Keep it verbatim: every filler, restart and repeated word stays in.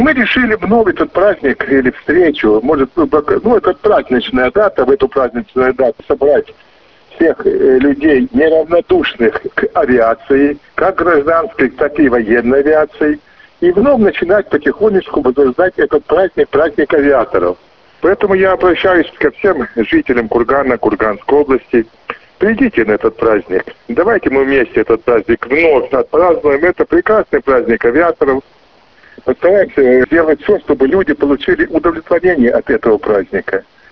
Мы решили в новый этот праздник или встречу, может, ну, это праздничная дата, в эту праздничную дату собрать всех людей, неравнодушных к авиации, как гражданской, так и военной авиации, и вновь начинать потихонечку возрождать этот праздник, праздник авиаторов. Поэтому я обращаюсь ко всем жителям Кургана, Курганской области. Придите на этот праздник. Давайте мы вместе этот праздник вновь отпразднуем. Это прекрасный праздник авиаторов. Постараемся сделать все, чтобы люди получили удовлетворение от этого праздника.